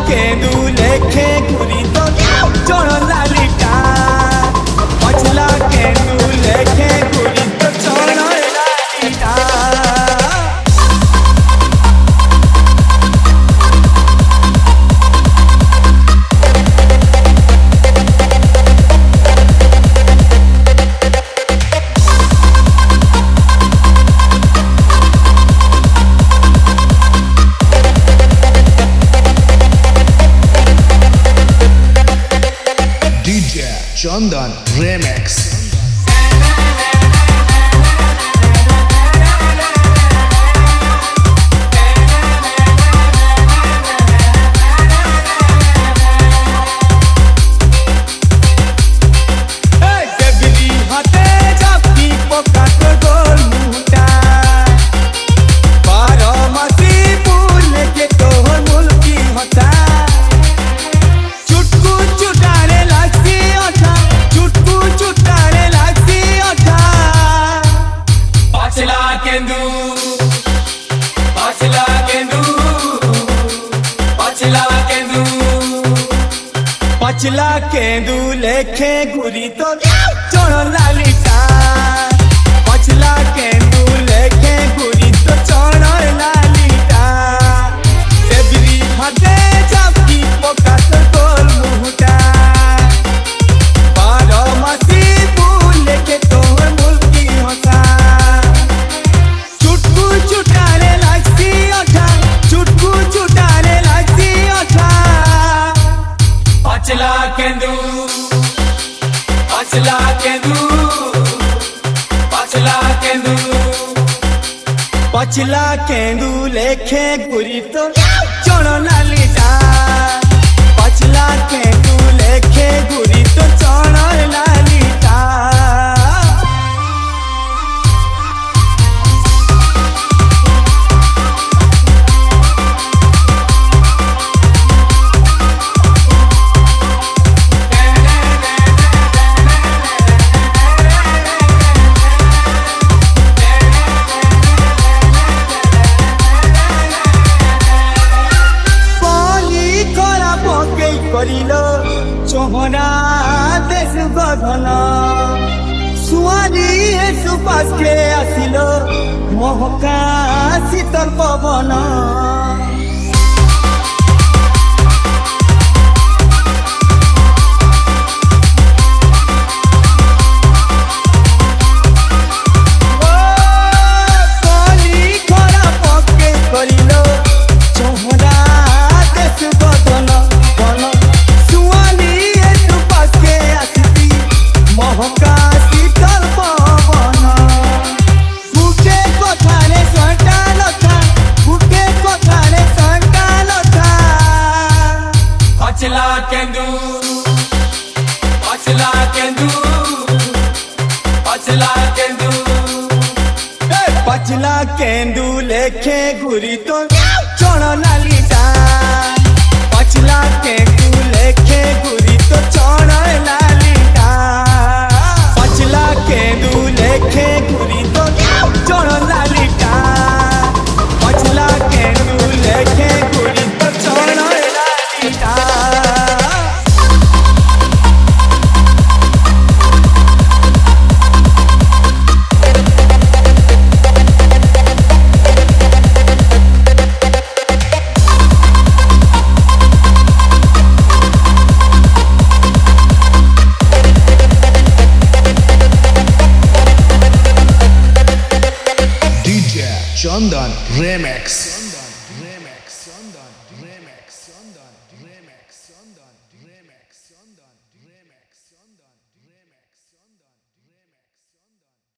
केंदू लेखे घुरी तो चढ़ लालिटा पछला केंदू लेखे घुरी तो चढ़ लालिटा Chandan Remix. पछला केंदू लेखे घुरी तो चढ़ लालिटा पछला केंदू लेखे घुरी तो चढ़ लालिटा देवरी हाथे जापी पोका तो गोल मुहटा बारो मसी फूल लेके तोहर मुल्की होता चुटकू चुटारे लागती ओठा चुटकू चुटारे लागती ओठा पछला केंदू पछला केंदू पछला केंदू पछला केंदू लेखे घुरी तो चढ़ लालिटा पछला केंदू लेखे घुरी तो चढ़ लालिटा करिलो चोहरा देश गधन सुआरी सुपास के आसिलो महका शीतल पवन करिलो चोहरा देश गधन महका शीतल पवन बुके कथारे संटाल था बुके कथारे संटाल था पछला केंदू पछला केंदू पछला केंदू पछला केंदू लेखे घुरी तो चढ़ लालिटा पछला केंदू लेखे घुरी तो चढ़ लालिटा पछला केंदू लेखे घुरी तो चढ़ लालिटा पछला केंदू लेखे घुरी तो चढ़ लालिटा Chandan Remix.